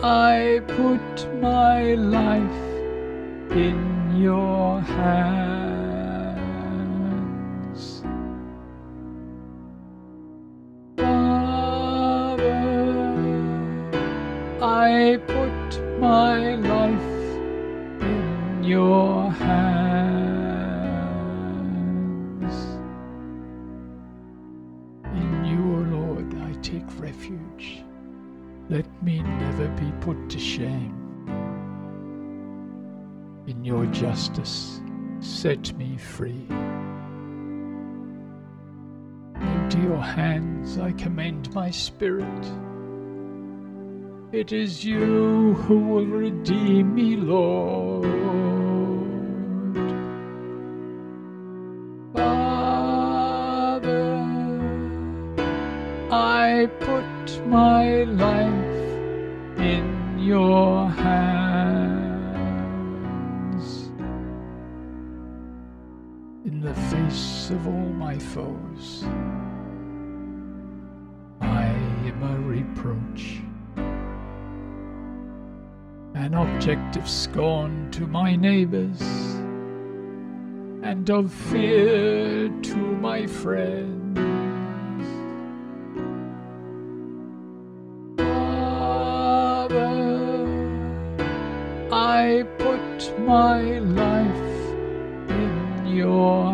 I put my life in your hands. Father, I put my life in your hands. In you, O Lord, I take refuge. Let me never be put to shame. In your justice, set me free. Into your hands I commend my spirit. It is you who will redeem me, Lord. Father, I put my life in your hands. In the face of all my foes, I am a reproach, an object of scorn to my neighbors, and of fear to my friends. I put my life in your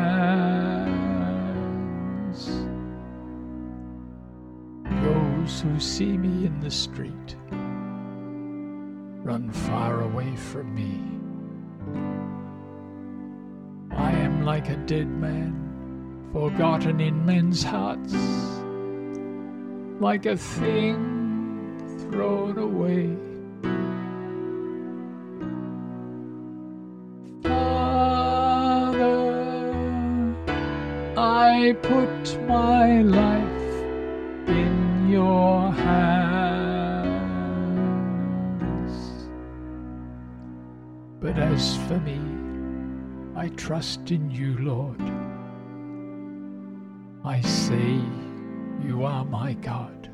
hands. Those who see me in the street run far away from me. I am like a dead man, forgotten in men's hearts, like a thing thrown away. I put my life in your hands. But as for me, I trust in you, Lord. I say you are my God.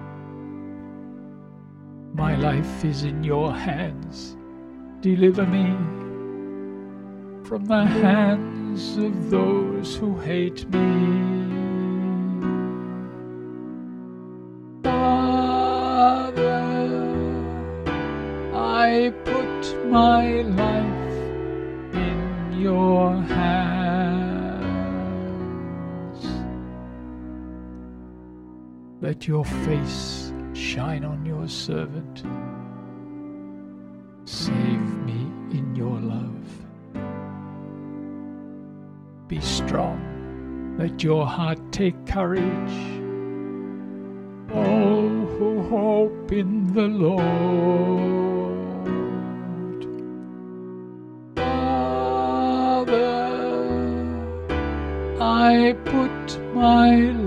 My life is in your hands. Deliver me from the hands of those who hate me. Father, I put my life in your hands. Let your face shine on your servant. Save me in your love. Be strong, let your heart take courage. All who hope in the Lord. Father, I put my